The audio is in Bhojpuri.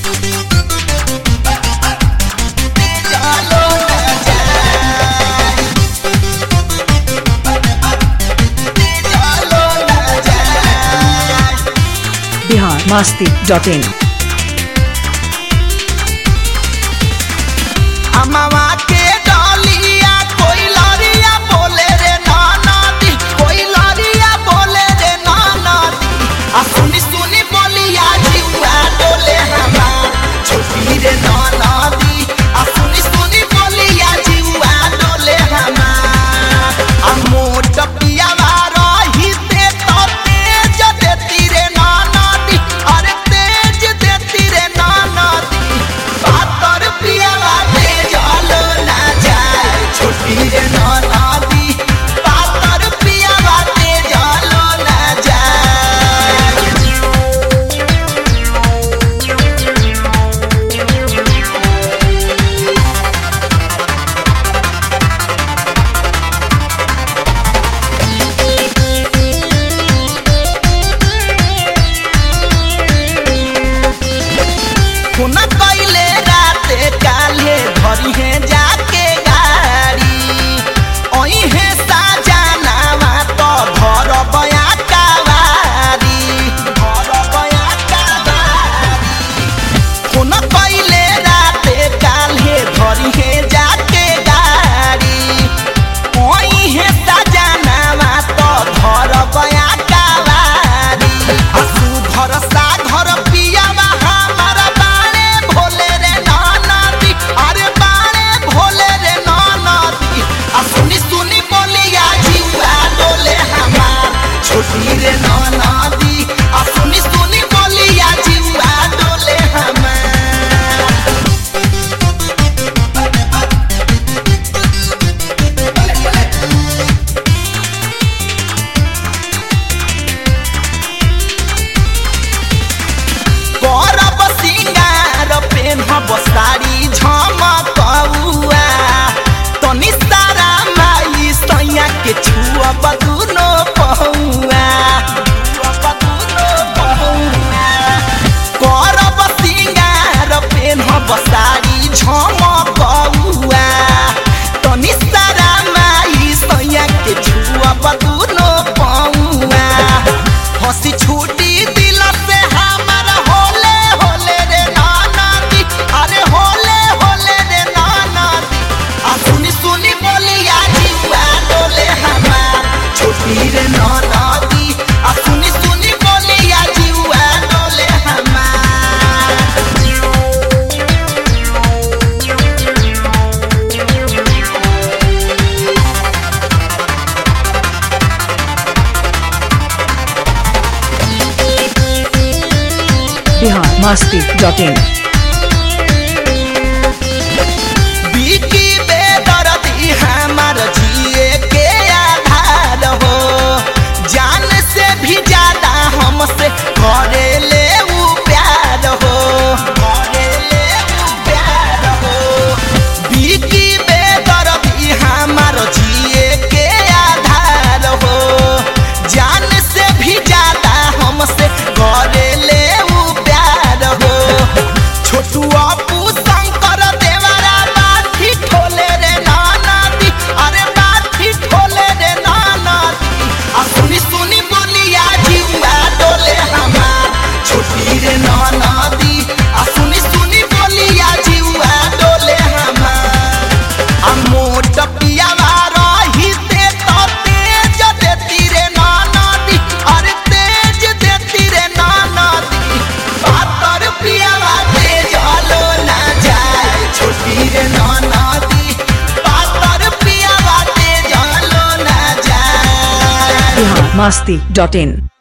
biharmasti.in अमवा के डालिया कोई लरिया बोले रे नाना दी, कोई लरिया बोले रे नाना दी। आ सुनी सुनी बोलिया जीवा डोले हमार छोटी रे नाना दी। आ सुनी सुनी बोलिया जीवा डोले हमार। आ मोट पियावा रही ते तो तेज देती रे नाना दी, अरे तेज देती रे नाना दी। पातर पियावा छोटी रे नाना दी, पातर पियावा तेज लो ना जाए। खुना कइले राते काले धरी है जाके छोटी रे नाना दी। आ सुनी सुनी बोलिया जीवा डोले हमार। करब सिंगार पेन्हब साड़ी झमकौआ, तनी सारा माई सैया के छुअब दुनो पहुआ। करब सिंगार पेन्हब साड़ी झमकौआ, तनी सारा माई सैया के छुअब दुनो पहुआ। हंसी छूटी दिल से हमार होले होले रे नाना दी, अरे होले होले रे नाना दी। आ सुनी सुनी बोलिया जीवा डोले हमार छोटी रे नाना दी। आ सुनी सुनी बोलिया जीवा डोले हमार। biharmasti.in बीकी बेदर्दी हमार जिए के आधार हो, जान से भी ज्यादा हमसे करे ले उ प्यार हो, करे ले उ प्यार हो। बीकी बेदर्दी हमार जिए के आधार हो, जान से भी ज्यादा हमसे करे ले उ प्यार हो। छोटू अपू शंकर देवरा बाठी ठोले रे नाना दी, अरे बाठी ठोले रे नाना दी। आ सुनी सुनी बोलिया जीवा डोले हमार छोटी रे नाना दी। आ सुनी सुनी बोलिया जीवा डोले हमार। आ मोट पियावा रही ते तो तेज देती रे नाना दी, अरे तेज देती रे नाना दी। पातर पियावा तेज लो ना जाए। छोटी रे नाना दी, पातर पियावा तेज लो ना जाए। biharmasti.in